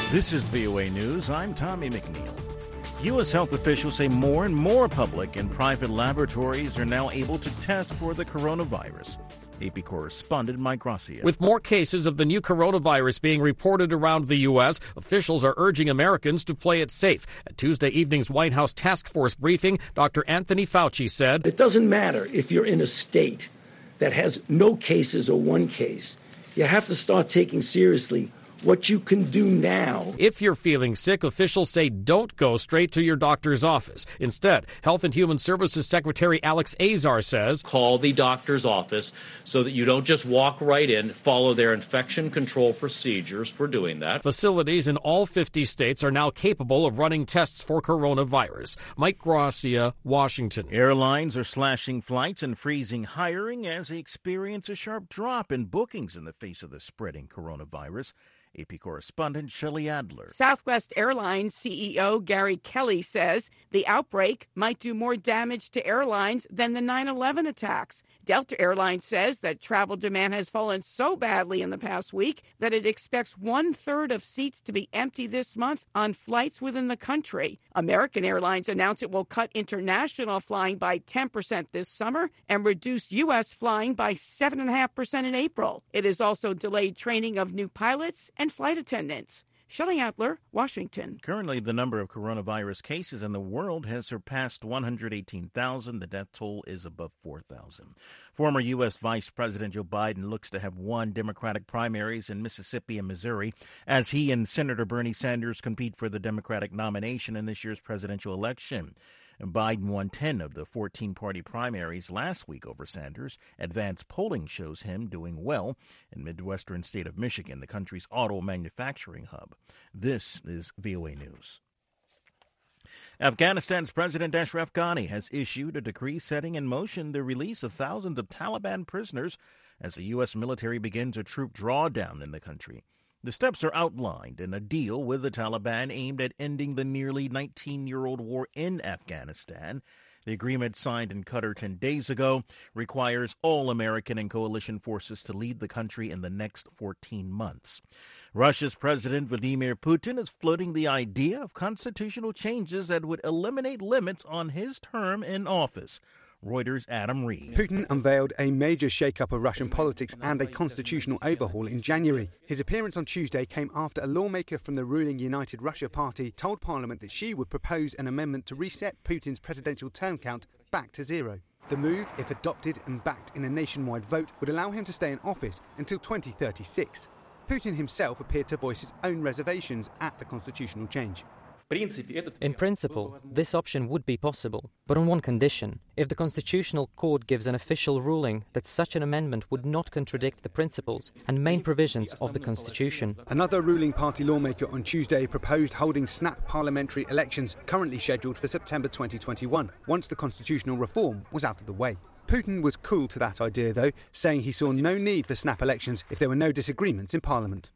This is VOA News. I'm Tommy McNeil. U.S. health officials say more and more public and private laboratories are now able to test for the coronavirus. AP correspondent Mike Gracia. With more cases of the new coronavirus being reported around the U.S., officials are urging Americans to play it safe. At Tuesday evening's White House task force briefing, Dr. Anthony Fauci said, "It doesn't matter if you're in a state that has no cases or one case. You have to start taking seriously what you can do now." If you're feeling sick, officials say don't go straight to your doctor's office. Instead, Health and Human Services Secretary Alex Azar says, call the doctor's office so that you don't just walk right in, follow their infection control procedures for doing that. Facilities in all 50 states are now capable of running tests for coronavirus. Mike Gracia, Washington. Airlines are slashing flights and freezing hiring as they experience a sharp drop in bookings in the face of the spreading coronavirus. AP correspondent Shelley Adler. Southwest Airlines CEO Gary Kelly says the outbreak might do more damage to airlines than the 9/11 attacks. Delta Airlines says that travel demand has fallen so badly in the past week that it expects 1/3 of seats to be empty this month on flights within the country. American Airlines announced it will cut international flying by 10% this summer and reduce U.S. flying by 7.5% in April. It has also delayed training of new pilots and flight attendants. Shelley Adler, Washington. Currently, the number of coronavirus cases in the world has surpassed 118,000. The death toll is above 4,000. Former U.S. Vice President Joe Biden looks to have won Democratic primaries in Mississippi and Missouri as he and Senator Bernie Sanders compete for the Democratic nomination in this year's presidential election. Biden won 10 of the 14-party primaries last week over Sanders. Advanced polling shows him doing well in Midwestern state of Michigan, the country's auto manufacturing hub. This is VOA News. Afghanistan's President Ashraf Ghani has issued a decree setting in motion the release of thousands of Taliban prisoners as the U.S. military begins a troop drawdown in the country. The steps are outlined in a deal with the Taliban aimed at ending the nearly 19-year-old war in Afghanistan. The agreement, signed in Qatar 10 days ago, requires all American and coalition forces to leave the country in the next 14 months. Russia's President Vladimir Putin is floating the idea of constitutional changes that would eliminate limits on his term in office. Reuters' Adam Reed. Putin unveiled a major shake-up of Russian politics and a constitutional overhaul in January. His appearance on Tuesday came after a lawmaker from the ruling United Russia Party told Parliament that she would propose an amendment to reset Putin's presidential term count back to 0. The move, if adopted and backed in a nationwide vote, would allow him to stay in office until 2036. Putin himself appeared to voice his own reservations at the constitutional change. In principle, this option would be possible, but on one condition: if the Constitutional Court gives an official ruling that such an amendment would not contradict the principles and main provisions of the Constitution. Another ruling party lawmaker on Tuesday proposed holding snap parliamentary elections currently scheduled for September 2021, once the constitutional reform was out of the way. Putin was cool to that idea, though, saying he saw no need for snap elections if there were no disagreements in Parliament.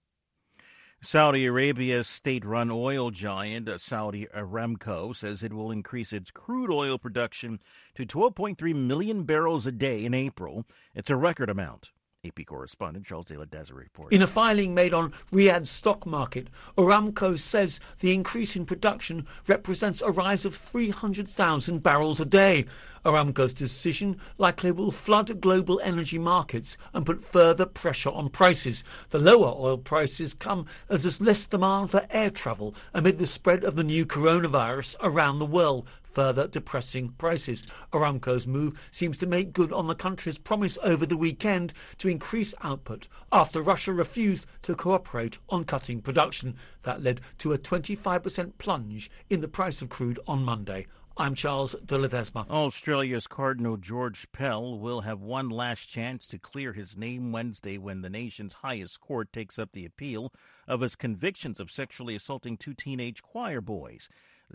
Saudi Arabia's state-run oil giant, Saudi Aramco, says it will increase its crude oil production to 12.3 million barrels a day in April. It's a record amount. AP correspondent Charles De La Desert reports. In a filing made on Riyadh's stock market, Aramco says the increase in production represents a rise of 300,000 barrels a day. Aramco's decision likely will flood global energy markets and put further pressure on prices. The lower oil prices come as there's less demand for air travel amid the spread of the new coronavirus around the world, further depressing prices. Aramco's move seems to make good on the country's promise over the weekend to increase output after Russia refused to cooperate on cutting production. That led to a 25% plunge in the price of crude on Monday. I'm Charles de Ledesma. Australia's Cardinal George Pell will have one last chance to clear his name Wednesday when the nation's highest court takes up the appeal of his convictions of sexually assaulting 2 teenage choir boys. The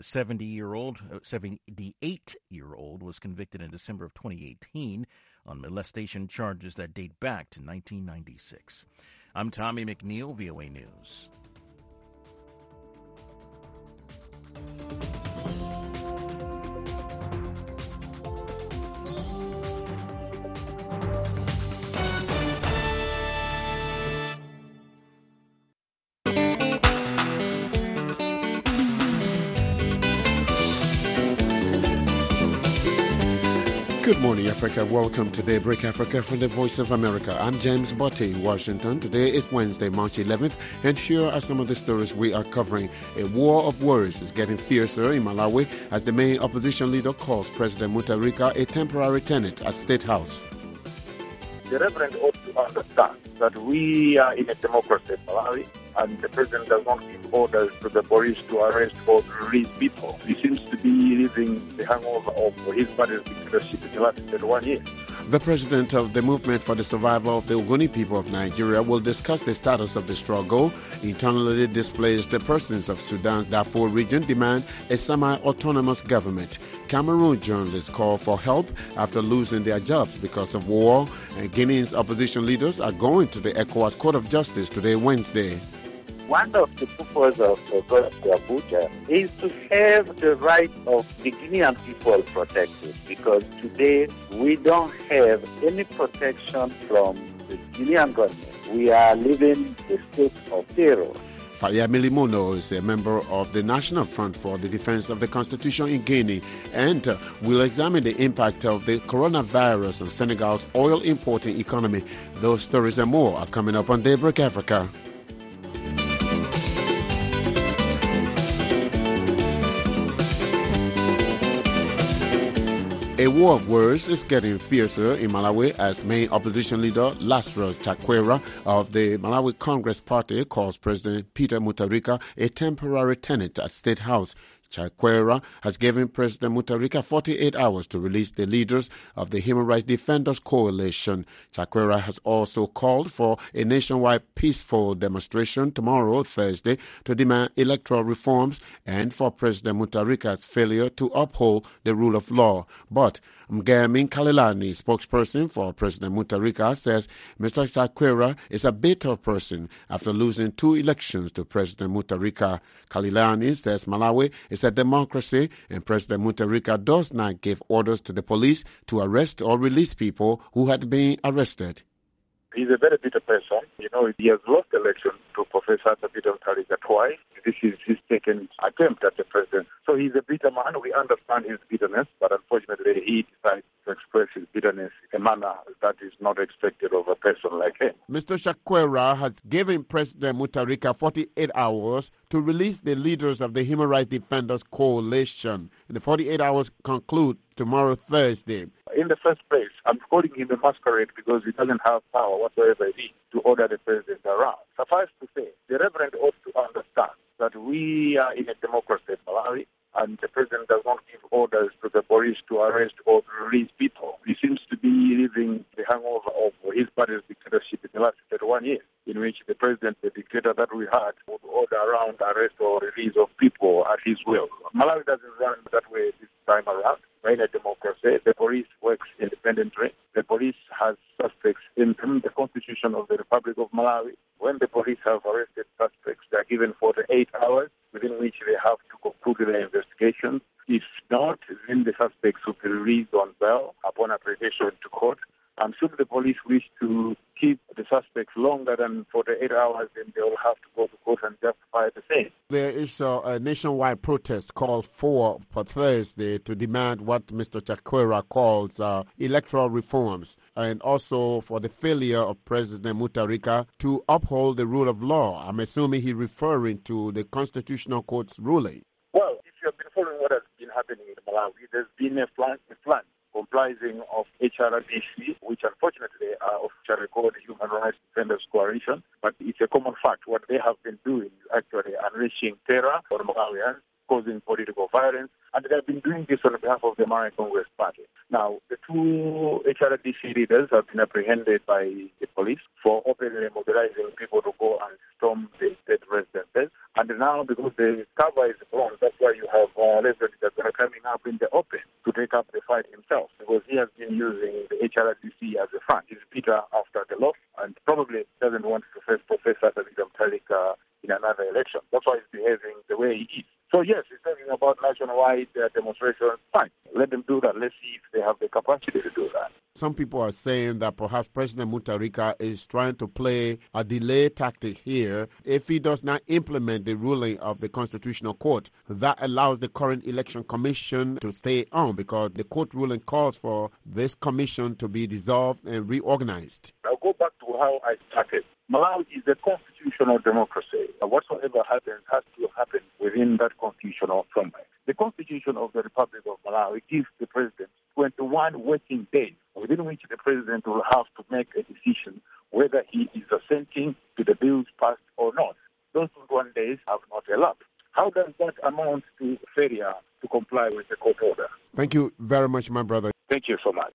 78-year-old was convicted in December of 2018 on molestation charges that date back to 1996. I'm Tommy McNeil, VOA News. Good morning, Africa. Welcome to Daybreak Africa from the Voice of America. I'm James Botte in Washington. Today is Wednesday, March 11th, and here are some of the stories we are covering. A war of words is getting fiercer in Malawi as the main opposition leader calls President Mutharika a temporary tenant at State House. The Reverend ought to understand that we are in a democracy in Malawi, and the President does not give orders to the police to arrest or to release people. He seems to be living the hangover of his party's dictatorship in the last 31 years. The president of the Movement for the Survival of the Ogoni People of Nigeria will discuss the status of the struggle. Internally displaced persons of Sudan's Darfur region demand a semi-autonomous government. Cameroon journalists call for help after losing their jobs because of war. And Guinea's opposition leaders are going to the ECOWAS Court of Justice today, Wednesday. One of the purposes of going to Abuja is to have the rights of the Guinean people protected, because today we don't have any protection from the Guinean government. We are living the state of terror. Fayemi Limono is a member of the National Front for the Defense of the Constitution in Guinea and will examine the impact of the coronavirus on Senegal's oil importing economy. Those stories and more are coming up on Daybreak Africa. A war of words is getting fiercer in Malawi as main opposition leader Lazarus Chakwera of the Malawi Congress Party calls President Peter Mutharika a temporary tenant at State House. Chakwera has given President Mutharika 48 hours to release the leaders of the Human Rights Defenders Coalition. Chakwera has also called for a nationwide peaceful demonstration tomorrow, Thursday, to demand electoral reforms and for President Mutharika's failure to uphold the rule of law. But Mgemi Kalilani, spokesperson for President Mutharika, says Mr. Chakwera is a bitter person after losing 2 elections to President Mutharika. Kalilani says Malawi is a democracy and President Mutharika does not give orders to the police to arrest or release people who had been arrested. He's a very bitter person. You know, he has lost the election to Professor Peter Mutharika twice. This is his second attempt at the president. So he's a bitter man. We understand his bitterness, but unfortunately he decides to express his bitterness in a manner that is not expected of a person like him. Mr. Chakwera has given President Mutharika 48 hours to release the leaders of the Human Rights Defenders Coalition. The 48 hours conclude tomorrow, Thursday. In the first place, I'm calling him a masquerade because he doesn't have power whatsoever to order the president around. Suffice to say, the Reverend ought to understand that we are in a democracy in Malawi, and the president does not give orders to the police to arrest or to release people. He seems to be living the hangover of his party's dictatorship in the last 31 years, in which the president, the dictator that we had, would order around arrest or release of people at his will. Malawi doesn't run that way this time around. We're in a democracy. The police works independently. The police has suspects in the Constitution of the Republic of Malawi. When the police have arrested suspects, they are given 48 hours within which they have to conclude their investigation. If not, then the suspects will be released on bail upon application to court. And should the police wish to keep the suspects longer than 48 hours, then they will have to go to court and justify the same. There is a nationwide protest called for Thursday to demand what Mr. Chakwera calls electoral reforms, and also for the failure of President Mutharika to uphold the rule of law. I'm assuming he's referring to the Constitutional Court's ruling. Well, if you have been following what has been happening in Malawi, there's been a plan comprising of HRDC, which unfortunately are officially called the Human Rights Defenders Coalition, but it's a common fact. What they have been doing is actually unleashing terror for Malawians, causing political violence, and they have been doing this on behalf of the Malawi Congress Party. Now, the 2 HRDC leaders have been apprehended by the police for openly mobilizing people to go and storm the state residences. And now, because the cover is blown, that's why you have residents that are coming up in the open to take up the fight himself, because he has been using the HRDC as a front. He's bitter after the loss and probably doesn't want to face Professor Peter Mutharika in another election. That's why he's behaving the way he is. So yes, it's talking about nationwide demonstrations. Fine, let them do that. Let's see if they have the capacity to do that. Some people are saying that perhaps President Mutharika is trying to play a delay tactic here. If he does not implement the ruling of the Constitutional Court, that allows the current election commission to stay on, because the court ruling calls for this commission to be dissolved and reorganized. I'll go back to how I started. Malawi is a constitutional democracy. Whatsoever happens has to happen within that constitutional framework. The Constitution of the Republic of Malawi gives the president 21 working days, within which the president will have to make a decision whether he is assenting to the bills passed or not. Those 21 days have not elapsed. How does that amount to failure to comply with the court order? Thank you very much, my brother. Thank you so much.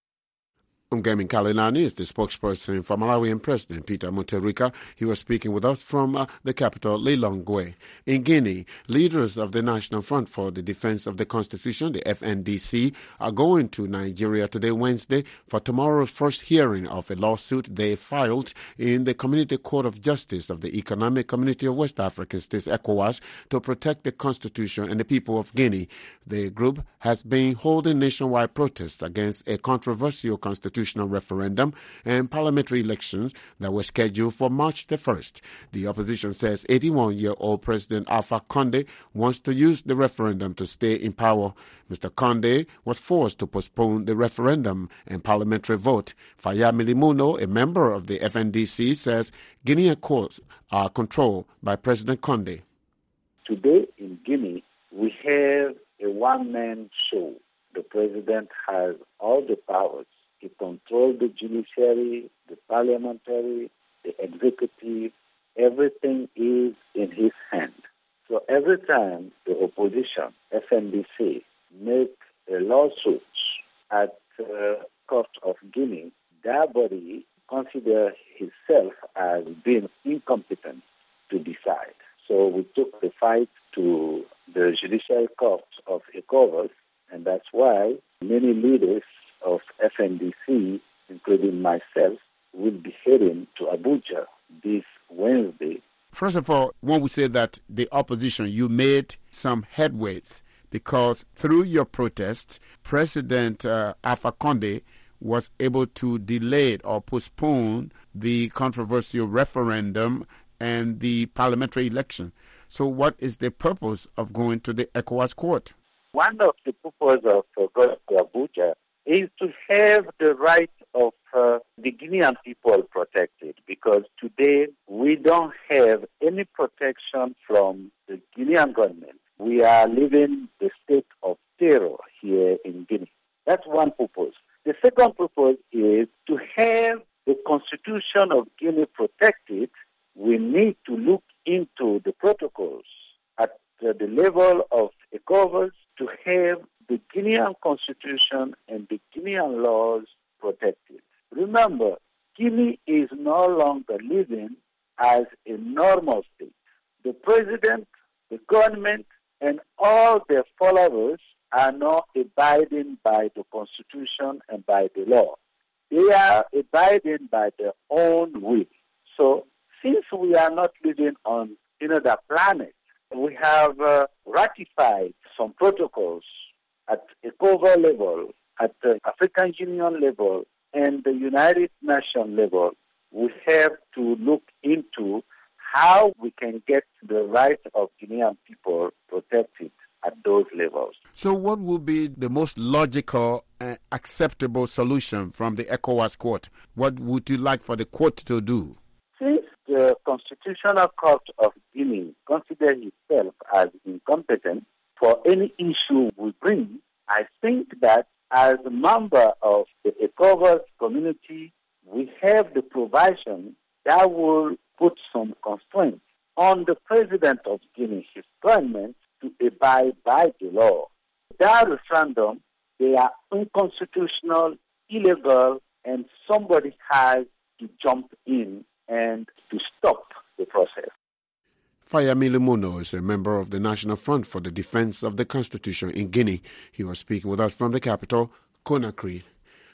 Umgemi Kalinani is the spokesperson for Malawian President Peter Mutharika. He was speaking with us from the capital, Lilongwe. In Guinea, leaders of the National Front for the Defense of the Constitution, the FNDC, are going to Nigeria today, Wednesday, for tomorrow's first hearing of a lawsuit they filed in the Community Court of Justice of the Economic Community of West African States, ECOWAS, to protect the Constitution and the people of Guinea. The group has been holding nationwide protests against a controversial constitutional referendum and parliamentary elections that were scheduled for March the 1st. The opposition says 81-year-old President Alpha Condé wants to use the referendum to stay in power. Mr. Condé was forced to postpone the referendum and parliamentary vote. Fayamili Muno, a member of the FNDC, says Guinean courts are controlled by President Condé. Today in Guinea, we have a one-man show. The president has all the powers. He controls the judiciary, the parliamentary, the executive. Everything is in his hand. So every time the opposition, FNDC, make a lawsuit at the Court of Guinea, that body considers himself as being incompetent to decide. So we took the fight to the Judicial Court of ECOWAS, and that's why many leaders of FNDC, including myself, will be heading to Abuja this Wednesday. First of all, when we say that the opposition, you made some headways, because through your protest, President Alpha Condé was able to delay or postpone the controversial referendum and the parliamentary election. So what is the purpose of going to the ECOWAS court? One of the purposes of going to Abuja is to have the rights of the Guinean people protected, because today we don't have any protection from the Guinean government. We are living the state of terror here in Guinea. That's one purpose. The second purpose is to have the Constitution of Guinea protected. We need to look into the protocols at the level of ECOWAS to have the Guinean Constitution and the Guinean laws protected. Remember, Guinea is no longer living as a normal state. The president, the government, and all their followers are not abiding by the Constitution and by the law. They are abiding by their own will. So, since we are not living on another planet, we have ratified some protocols at ECOWAS level, at the African Union level, and the United Nations level. We have to look into how we can get the rights of Guinean people protected at those levels. So what would be the most logical and acceptable solution from the ECOWAS court? What would you like for the court to do? Since the Constitutional Court of Guinea considers itself as incompetent for any issue we bring, I think that as a member of the ECOWAS community, we have the provision that will put some constraints on the president of Guinea, his government, to abide by the law. That referendum, they are unconstitutional, illegal, and somebody has to jump in and to stop the process. Fayamili Muno is a member of the National Front for the Defense of the Constitution in Guinea. He was speaking with us from the capital, Conakry.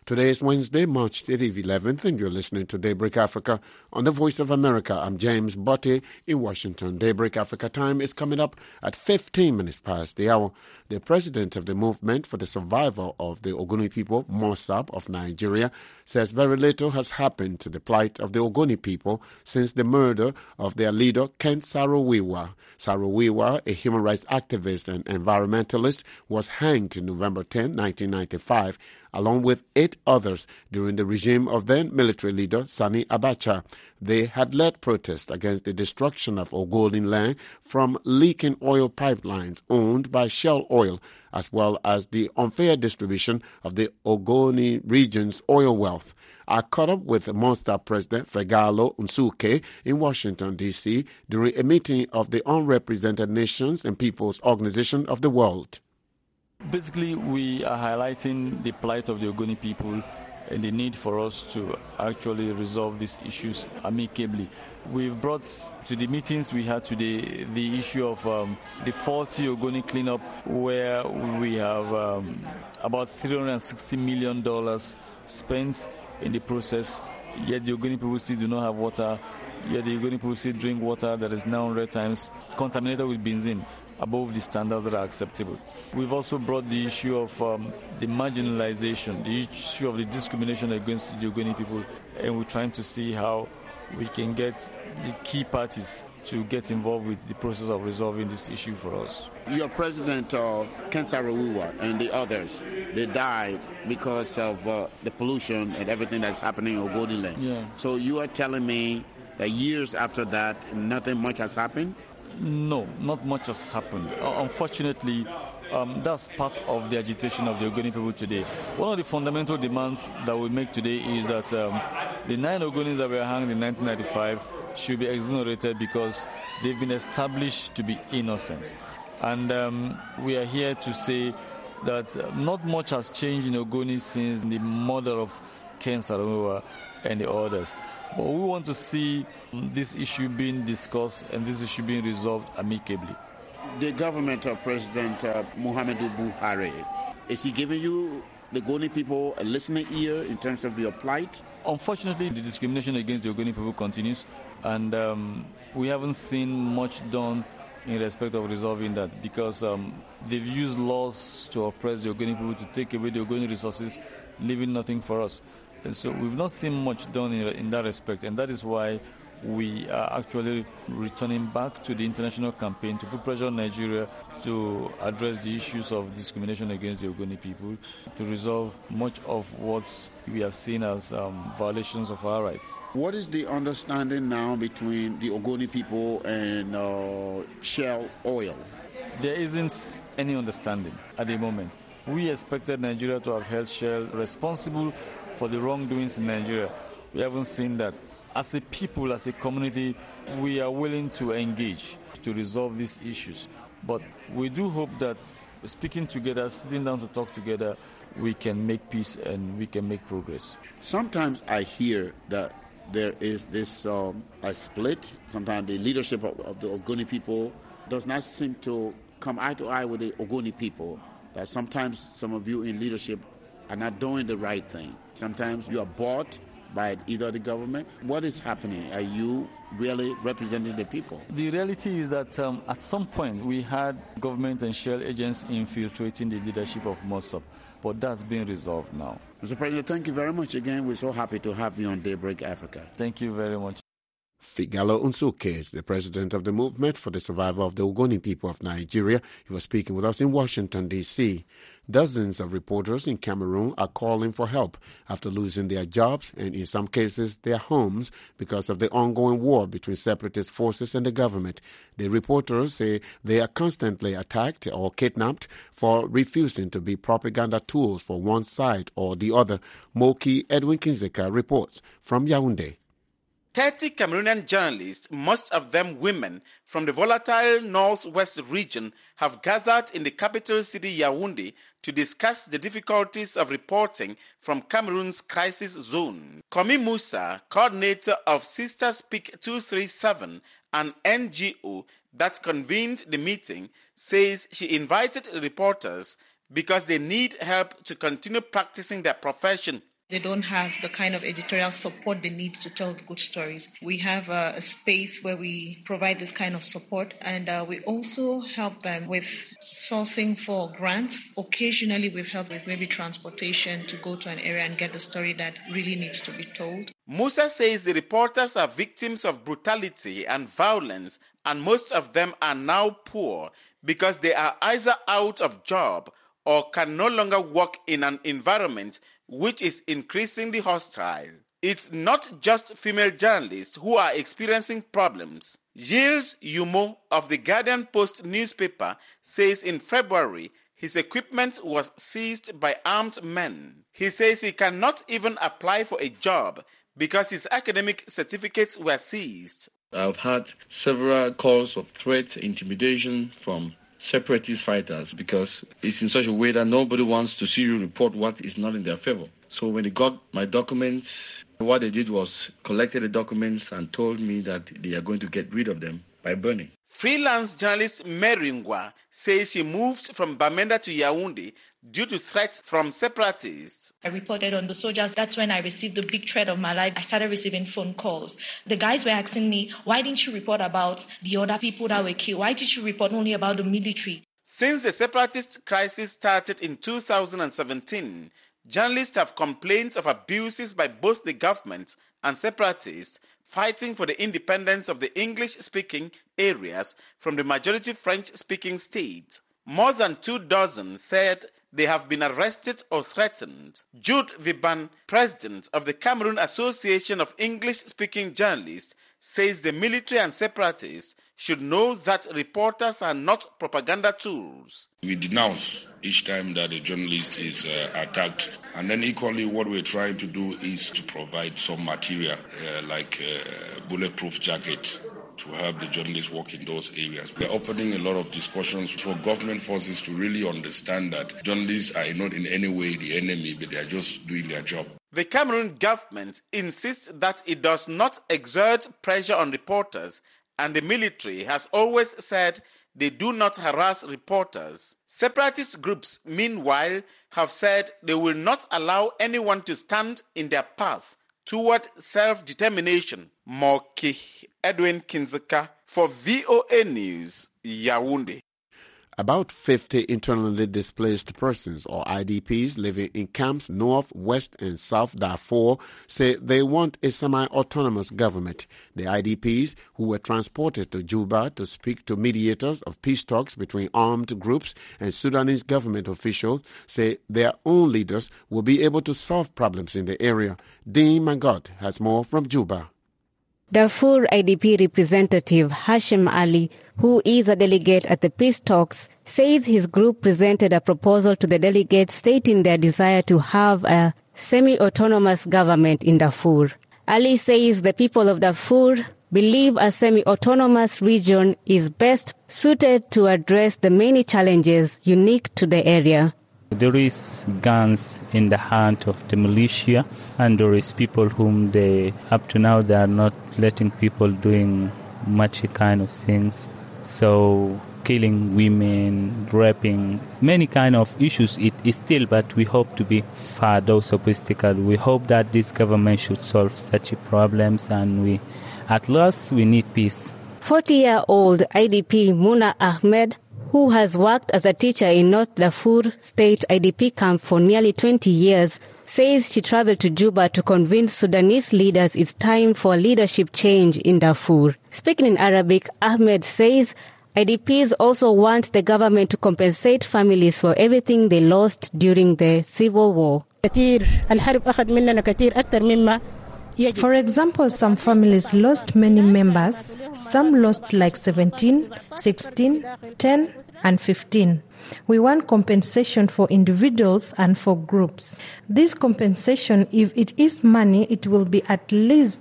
Today is Wednesday, March 11th, and you're listening to Daybreak Africa on the Voice of America. I'm James Botte in Washington. Daybreak Africa time is coming up at 15 minutes past the hour. The president of the Movement for the Survival of the Ogoni People, MOSAP of Nigeria, says very little has happened to the plight of the Ogoni people since the murder of their leader, Ken Saro-Wiwa. Saro-Wiwa, a human rights activist and environmentalist, was hanged in November 10, 1995, along with 8 others during the regime of then military leader Sani Abacha. They had led protests against the destruction of Ogoni land from leaking oil pipelines owned by Shell Oil, as well as the unfair distribution of the Ogoni region's oil wealth. I caught up with MOSAP President Fegalo Nsuke in Washington, D.C. during a meeting of the Unrepresented Nations and Peoples Organization of the World. Basically, we are highlighting the plight of the Ogoni people and the need for us to actually resolve these issues amicably. We've brought to the meetings we had today the issue of the faulty Ogoni cleanup, where we have about $360 million spent in the process, yet the Ogoni people still do not have water, yet the Ogoni people still drink water that is now 100 times contaminated with benzene, above the standards that are acceptable. We've also brought the issue of the marginalization, the issue of the discrimination against the Ogoni people, and we're trying to see how we can get the key parties to get involved with the process of resolving this issue for us. Your president, Ken Saro-Wiwa, and the others, they died because of the pollution and everything that's happening in Ogoni land. Yeah. So you are telling me that years after that, nothing much has happened? No, not much has happened. Unfortunately, that's part of the agitation of the Ogoni people today. One of the fundamental demands that we make today is that the 9 Ogonis that were hanged in 1995 should be exonerated because they've been established to be innocent. And we are here to say that not much has changed in Ogoni since the murder of Ken Saro-Wiwa and the others. But we want to see this issue being discussed and this issue being resolved amicably. The government of President Muhammadu Buhari, is he giving you, the Ogoni people, a listening ear in terms of your plight? Unfortunately, the discrimination against the Ogoni people continues, and we haven't seen much done in respect of resolving that because they've used laws to oppress the Ogoni people, to take away the Ogoni resources, leaving nothing for us. And so we've not seen much done in that respect, and that is why we are actually returning back to the international campaign to put pressure on Nigeria to address the issues of discrimination against the Ogoni people, to resolve much of what we have seen as violations of our rights. What is the understanding now between the Ogoni people and Shell Oil? There isn't any understanding at the moment. We expected Nigeria to have held Shell responsible for the wrongdoings in Nigeria. We haven't seen that. As a people, as a community, we are willing to engage to resolve these issues. But we do hope that speaking together, sitting down to talk together, we can make peace and we can make progress. Sometimes I hear that there is this a split. Sometimes the leadership of the Ogoni people does not seem to come eye to eye with the Ogoni people. That sometimes some of you in leadership are not doing the right thing. Sometimes you are bought by either the government. What is happening? Are you really representing the people? The reality is that at some point we had government and Shell agents infiltrating the leadership of MOSAP, but that's been resolved now. Mr. President, thank you very much again. We're so happy to have you on Daybreak Africa. Thank you very much. Figalo Nsuke is the president of the Movement for the Survival of the Ogoni People of Nigeria. He was speaking with us in Washington, D.C. Dozens of reporters in Cameroon are calling for help after losing their jobs and, in some cases, their homes because of the ongoing war between separatist forces and the government. The reporters say they are constantly attacked or kidnapped for refusing to be propaganda tools for one side or the other. Moki Edwin Kinzeka reports from Yaoundé. 30 Cameroonian journalists, most of them women, from the volatile northwest region have gathered in the capital city Yaoundé to discuss the difficulties of reporting from Cameroon's crisis zone. Komi Musa, coordinator of Sister Speak 237, an NGO that convened the meeting, says she invited the reporters because they need help to continue practicing their profession. They don't have the kind of editorial support they need to tell good stories. We have a space where we provide this kind of support, and we also help them with sourcing for grants. Occasionally, we've helped with maybe transportation to go to an area and get the story that really needs to be told. Musa says the reporters are victims of brutality and violence, and most of them are now poor because they are either out of job or can no longer work in an environment which is increasingly hostile. It's not just female journalists who are experiencing problems. Gilles Yumo of the Guardian Post newspaper says in February his equipment was seized by armed men. He says he cannot even apply for a job because his academic certificates were seized. I've had several calls of threat, intimidation from separatist fighters because it's in such a way that nobody wants to see you report what is not in their favor. So when they got my documents, what they did was collected the documents and told me that they are going to get rid of them by burning. Freelance journalist Meringwa says she moved from Bamenda to Yaoundé due to threats from separatists. I reported on the soldiers. That's when I received the big threat of my life. I started receiving phone calls. The guys were asking me, why didn't you report about the other people that were killed? Why did you report only about the military? Since the separatist crisis started in 2017, journalists have complained of abuses by both the government and separatists fighting for the independence of the English-speaking areas from the majority French-speaking state. More than 24 said they have been arrested or threatened. Jude Viban, president of the Cameroon Association of English-speaking journalists, says the military and separatists should know that reporters are not propaganda tools. We denounce each time that a journalist is attacked. And then equally what we're trying to do is to provide some material like bulletproof jackets to help the journalists work in those areas. We're opening a lot of discussions for government forces to really understand that journalists are not in any way the enemy, but they are just doing their job. The Cameroon government insists that it does not exert pressure on reporters, and the military has always said they do not harass reporters. Separatist groups, meanwhile, have said they will not allow anyone to stand in their path toward self-determination. Moki Edwin Kinzeka for VOA News, Yaoundé. About 50 internally displaced persons, or IDPs, living in camps north, west, and south Darfur say they want a semi-autonomous government. The IDPs, who were transported to Juba to speak to mediators of peace talks between armed groups and Sudanese government officials, say their own leaders will be able to solve problems in the area. Dean Magot has more from Juba. Darfur IDP representative Hashim Ali, who is a delegate at the peace talks, says his group presented a proposal to the delegates stating their desire to have a semi-autonomous government in Darfur. Ali says the people of Darfur believe a semi-autonomous region is best suited to address the many challenges unique to the area. There is guns in the hand of the militia, and there is people whom they, up to now, they are not letting people doing much kind of things. So killing women, raping, many kind of issues it is still, but we hope to be far those obstacles. We hope that this government should solve such problems, and at last we need peace. 40-year-old IDP Muna Ahmed, who has worked as a teacher in North Darfur State IDP camp for nearly 20 years, says she traveled to Juba to convince Sudanese leaders it's time for leadership change in Darfur. Speaking in Arabic, Ahmed says IDPs also want the government to compensate families for everything they lost during the civil war. For example, some families lost many members. Some lost like 17, 16, 10, and 15. We want compensation for individuals and for groups. This compensation, if it is money, it will be at least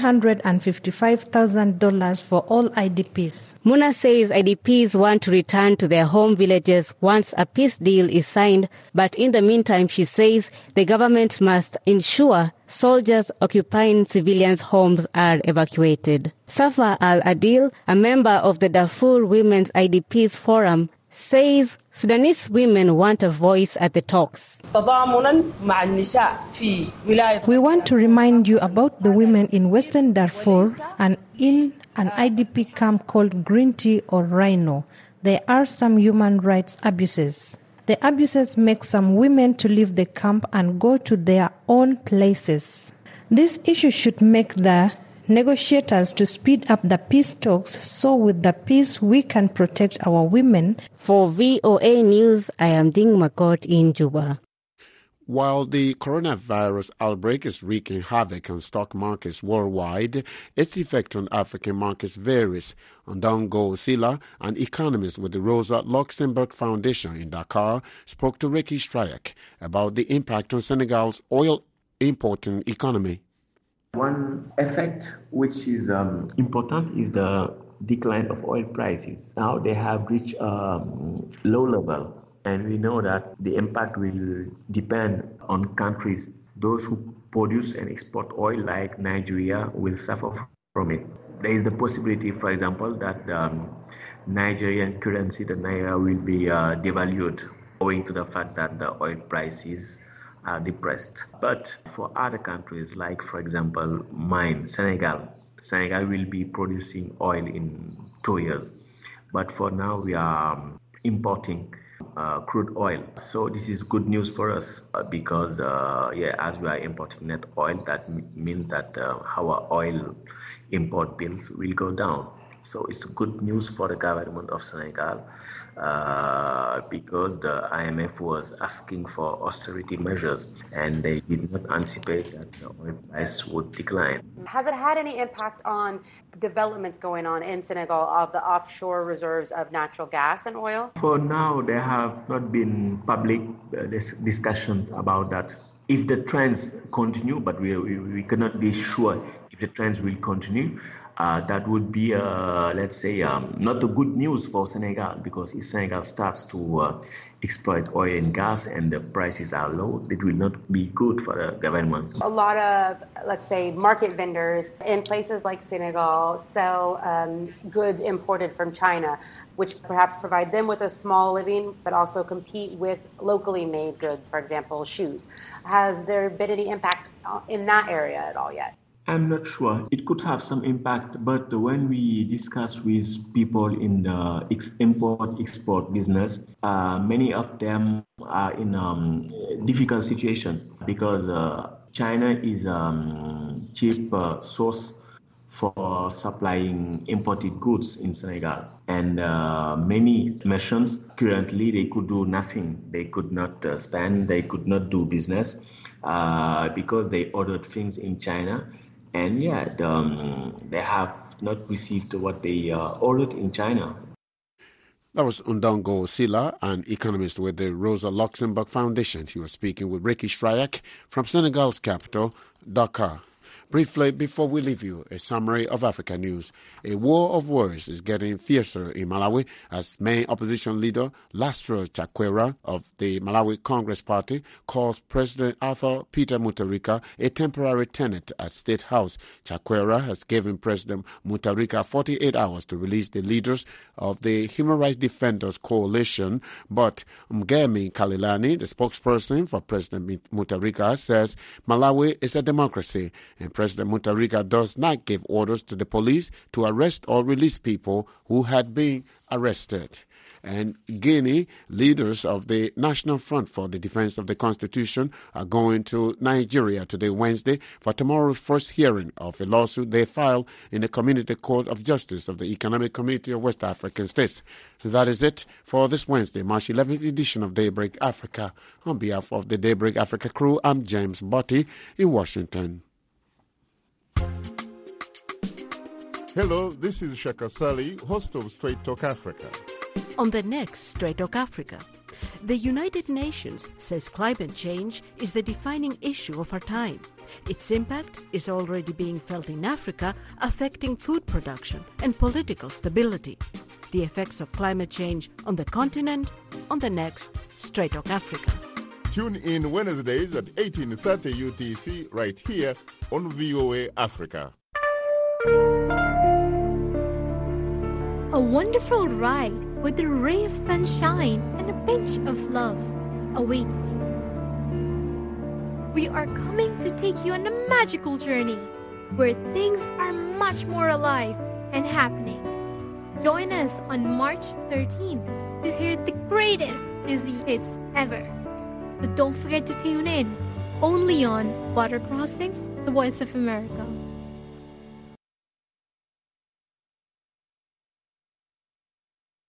$155,000 for all IDPs. Muna says IDPs want to return to their home villages once a peace deal is signed, but in the meantime, she says the government must ensure soldiers occupying civilians' homes are evacuated. Safa Al-Adil, a member of the Darfur Women's IDPs Forum, says Sudanese women want a voice at the talks. We want to remind you about the women in Western Darfur and in an IDP camp called Green Tea or Rhino. There are some human rights abuses. The abuses make some women to leave the camp and go to their own places. This issue should make the negotiators to speed up the peace talks so with the peace we can protect our women. For VOA News, I am Ding Makot in Juba. While the coronavirus outbreak is wreaking havoc on stock markets worldwide, its effect on African markets varies. Ndongo Sila, an economist with the Rosa Luxemburg Foundation in Dakar, spoke to Ricky Strayak about the impact on Senegal's oil importing economy. One effect which is important is the decline of oil prices. Now they have reached a low level, and we know that the impact will depend on countries. Those who produce and export oil, like Nigeria, will suffer from it. There is the possibility, for example, that the Nigerian currency, the naira, will be devalued owing to the fact that the oil prices are depressed. But for other countries, like for example mine, Senegal will be producing oil in 2 years. But for now we are importing crude oil. So this is good news for us because as we are importing net oil, that means that our oil import bills will go down. So it's good news for the government of Senegal because the IMF was asking for austerity measures and they did not anticipate that the oil price would decline. Has it had any impact on developments going on in Senegal of the offshore reserves of natural gas and oil? For now, there have not been public discussions about that. If the trends continue, but we cannot be sure if the trends will continue, that would be, not a good news for Senegal, because if Senegal starts to exploit oil and gas and the prices are low, it will not be good for the government. A lot of, let's say, market vendors in places like Senegal sell goods imported from China, which perhaps provide them with a small living, but also compete with locally made goods, for example, shoes. Has there been any impact in that area at all yet? I'm not sure. It could have some impact, but when we discuss with people in the import-export business, many of them are in a difficult situation because China is a cheap source for supplying imported goods in Senegal. And many merchants currently, they could do nothing. They could not spend, they could not do business because they ordered things in China. And they have not received what they ordered in China. That was Ndongo Sila, an economist with the Rosa Luxemburg Foundation. He was speaking with Ricky Strayak from Senegal's capital, Dakar. Briefly, before we leave you, a summary of Africa news. A war of words is getting fiercer in Malawi as main opposition leader Lastra Chakwera of the Malawi Congress Party calls President Arthur Peter Mutharika a temporary tenant at State House. Chakwera has given President Mutharika 48 hours to release the leaders of the Human Rights Defenders Coalition, but Mgemi Kalilani, the spokesperson for President Mutharika, says Malawi is a democracy and President Mutharika does not give orders to the police to arrest or release people who had been arrested. And Guinea, leaders of the National Front for the Defense of the Constitution are going to Nigeria today, Wednesday, for tomorrow's first hearing of a lawsuit they filed in the Community Court of Justice of the Economic Community of West African States. That is it for this Wednesday, March 11th edition of Daybreak Africa. On behalf of the Daybreak Africa crew, I'm James Botti in Washington. Hello, this is Shaka Sali, host of Straight Talk Africa. On the next Straight Talk Africa, the United Nations says climate change is the defining issue of our time. Its impact is already being felt in Africa, affecting food production and political stability. The effects of climate change on the continent on the next Straight Talk Africa. Tune in Wednesdays at 18:30 UTC right here on VOA Africa. A wonderful ride with a ray of sunshine and a pinch of love awaits you. We are coming to take you on a magical journey where things are much more alive and happening. Join us on March 13th to hear the greatest Disney hits ever. So don't forget to tune in, only on Water Crossings, the Voice of America.